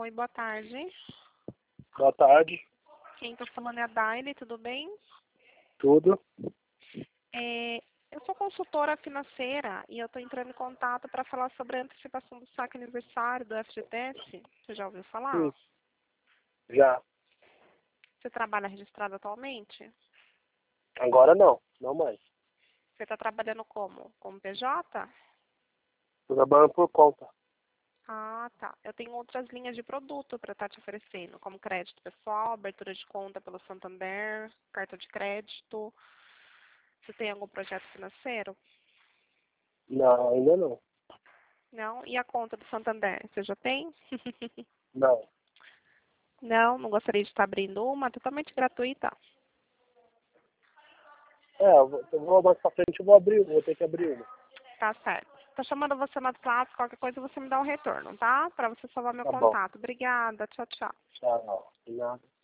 Oi, boa tarde. Boa tarde. Quem está falando é a Daile, tudo bem? Tudo? Eu sou consultora financeira e eu estou entrando em contato para falar sobre a antecipação do saque aniversário do FGTS. Você já ouviu falar? Sim. Já. Você trabalha registrado atualmente? Agora não. Não mais. Você está trabalhando como? Como PJ? Tô trabalhando por conta. Ah, tá. Eu tenho outras linhas de produto para estar te oferecendo, como crédito pessoal, abertura de conta pelo Santander, cartão de crédito. Você tem algum projeto financeiro? Não, ainda não. Não? E a conta do Santander? Você já tem? Não. Não, não gostaria de estar abrindo uma, totalmente gratuita. Eu vou mais pra frente, vou ter que abrir uma. Tá certo. Tô chamando você no WhatsApp, qualquer coisa você me dá um retorno, tá? Para você salvar meu Tá bom. contato. Obrigada, tchau, tchau. Tchau. De nada.